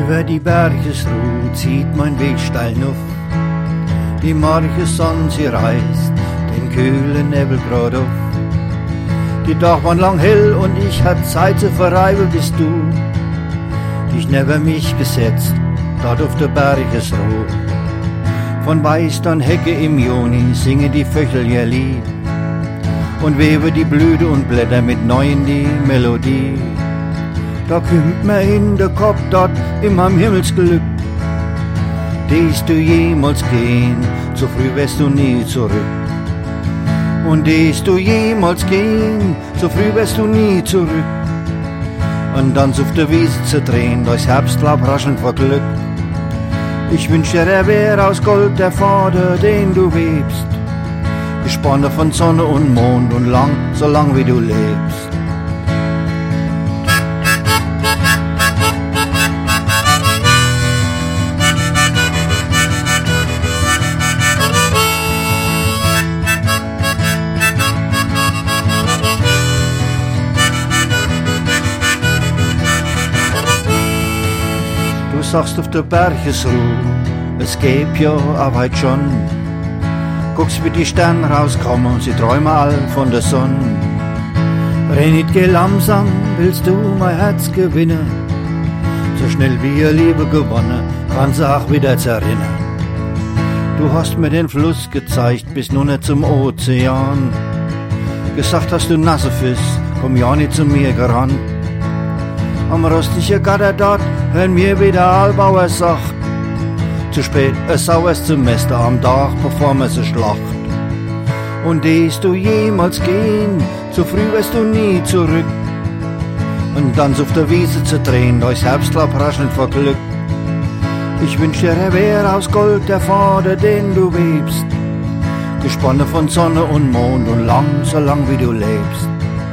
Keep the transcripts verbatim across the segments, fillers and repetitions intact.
Über die Bergesruh zieht mein Weg steil nuff. Die Morgensonne, sie reißt den kühlen Nebel grad auf. Die Tag waren lang hell und ich hat Zeit zu verreiben, bis du dich neben mich gesetzt, dort auf der Bergesruh. Von Weißdorn Hecke im Juni singen die Vögel ihr Lied und webe die Blüte und Blätter mit neuen die Melodie. Da kümmt mir in der Kopf dort im am Himmelsglück. Dest du jemals gehen, so früh wirst du nie zurück. Und dest du jemals gehen, so früh wirst du nie zurück. Und dann auf der Wiese zu drehen, durchs Herbstlaub rascheln vor Glück. Ich wünsch dir, er wär aus Gold der Vater, den du webst. Gesponnen von Sonne und Mond und lang, so lang wie du lebst. Du sagst auf der Bergesruh, es gäb ja Arbeit schon. Guckst wie die Sterne rauskommen, sie träumen all von der Sonne. Renit, geh langsam, willst du mein Herz gewinnen? So schnell wie ihr Liebe gewonnen, kann sie auch wieder zerrinnen. Du hast mir den Fluss gezeigt, bis nun nicht zum Ozean. Gesagt hast du Nassefiss, komm ja nicht zu mir gerannt. Am rostigen Gatter dort hören wir wieder Albauer sagt. Zu spät, ein saures Semester am Tag, bevor man sie schlacht. Und dest du jemals gehen, so früh wirst du nie zurück. Und dann auf der Wiese zu drehen, durchs Herbstlaub rascheln vor Glück. Ich wünsch dir, er wär aus Gold der Vater, den du webst. Gesponnen von Sonne und Mond und lang, so lang wie du lebst.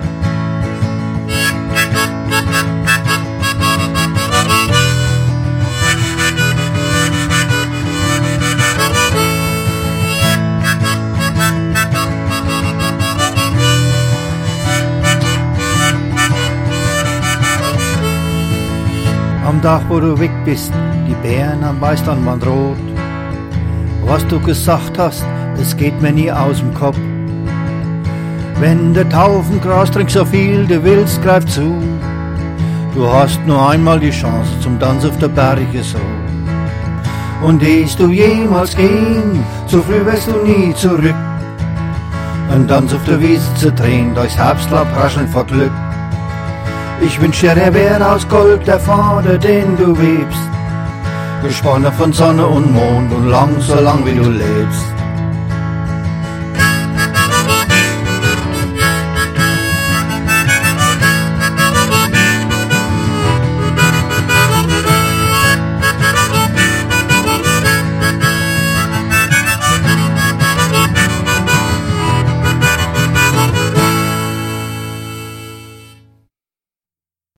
Am Tag, wo du weg bist, die Bären am Weißdorn waren rot. Was du gesagt hast, es geht mir nie aus dem Kopf. Wenn der Taufen Gras trinkt so viel du willst, greif zu. Du hast nur einmal die Chance zum Tanz auf der Berge so. Und dest du jemals gehen, so früh wirst du nie zurück. Ein Tanz auf der Wiese zu drehen, durchs Herbstlaub rascheln vor Glück. Ich wünsch dir, er wär aus Gold der Vater, den du webst. Gesponnen von Sonne und Mond und lang, so lang wie du lebst.